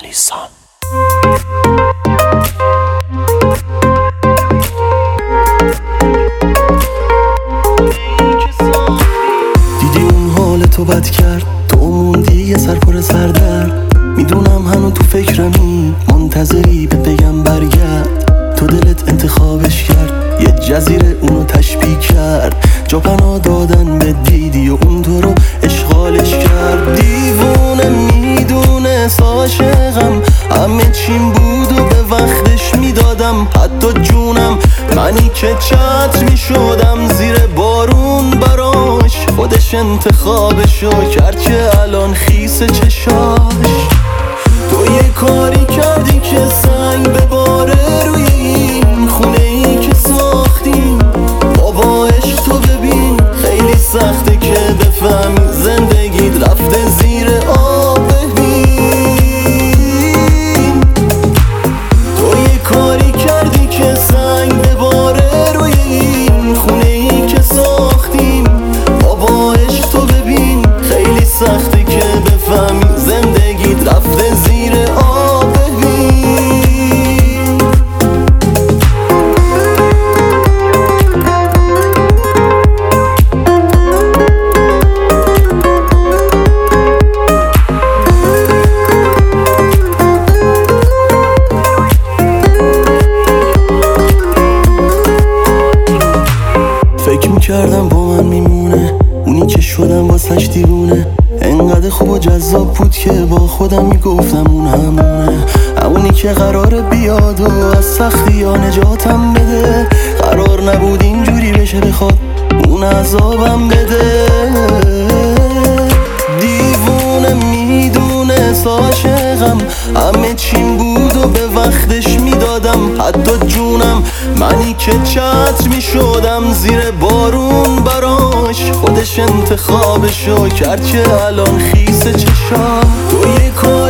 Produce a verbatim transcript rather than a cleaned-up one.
علیسان. دیدی اون حال تو بد کرد، تو موندی یه سر پر سردرد. میدونم هنو تو فکرمی، منتظری به بگم برگرد. تو دلت انتخابش کرد، یه جزیره اونو تشبیه کرد. جا پناه دادن به دیدی و اون تو رو اشغالش کرد. دیوونه میدونه عاشقم، همه چیم بود و به وقتش میدادم. حتی جونم منی که چتر میشدم زیر بارون براش. خودش انتخابشو کرد که الان خیس چشاش. تو یه کاری کردی که سنگ بباره روی این خونه ای که ساختیم. بابا عشق تو ببین خیلی سخته که بفهمی زندگیت رفته زیر آب. ببین تو یه کاری کردی که سنگ بباره روی این خونه ای که ساختیم. بابا عشق تو ببین خیلی سخته که بفهمی زندگیت رفته زیر آب. فکر میکردم با من میمونه، اونی که شدم واسش دیوونه. انقدر خوب و جذاب بود که با خودم میگفتم اون همونه. همونی که قراره بیاد و از سختی ها نجاتم بده. قرار نبود اینجوری بشه بخواد اون عذابم بده. دیوونه میدونه عاشقم، همه چیم بود و به وقتش میدادم. حتی جونم منی که چتر میشدم زیر بارون براش. خودش انتخابشو کرد که الان خیس چشا. تو یه